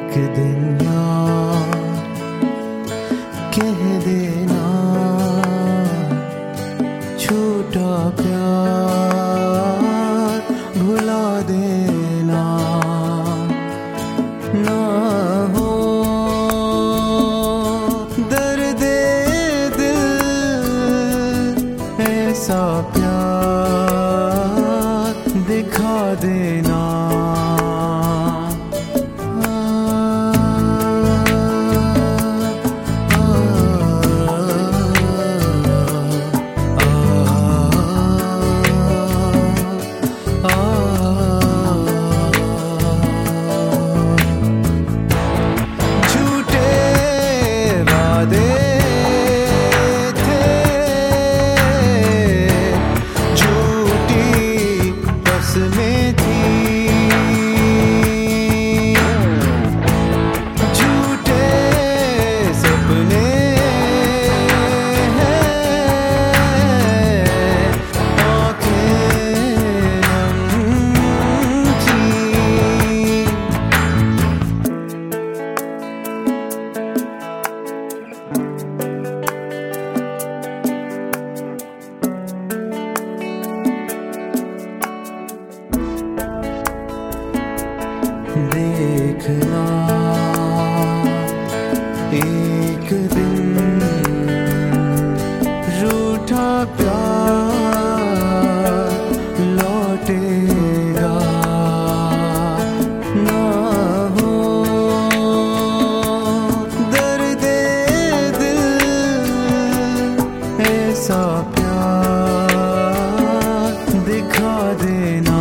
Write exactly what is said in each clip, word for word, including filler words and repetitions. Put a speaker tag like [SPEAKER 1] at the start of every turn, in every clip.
[SPEAKER 1] एक दिन यार कह देना छूटा प्यार भुला देना ना हो दर्द दिल ऐसा प्यार दिखा देना। देखना एक दिन रूठा प्यार लौटेगा ना हो दर्द दिल ऐसा प्यार दिखा देना।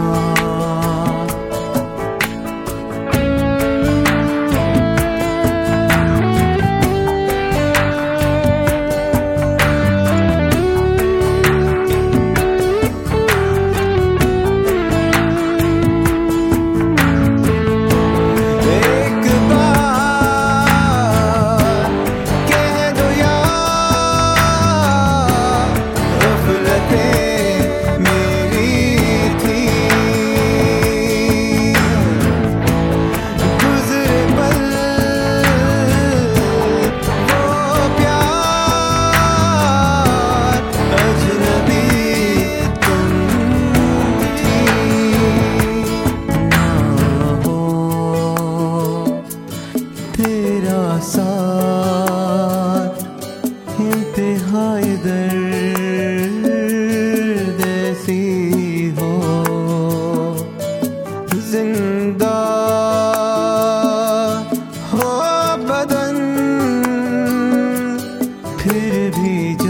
[SPEAKER 1] तेरा साथ इंतहाई दर्द ऐसी हो जिंदा हो बदन फिर भी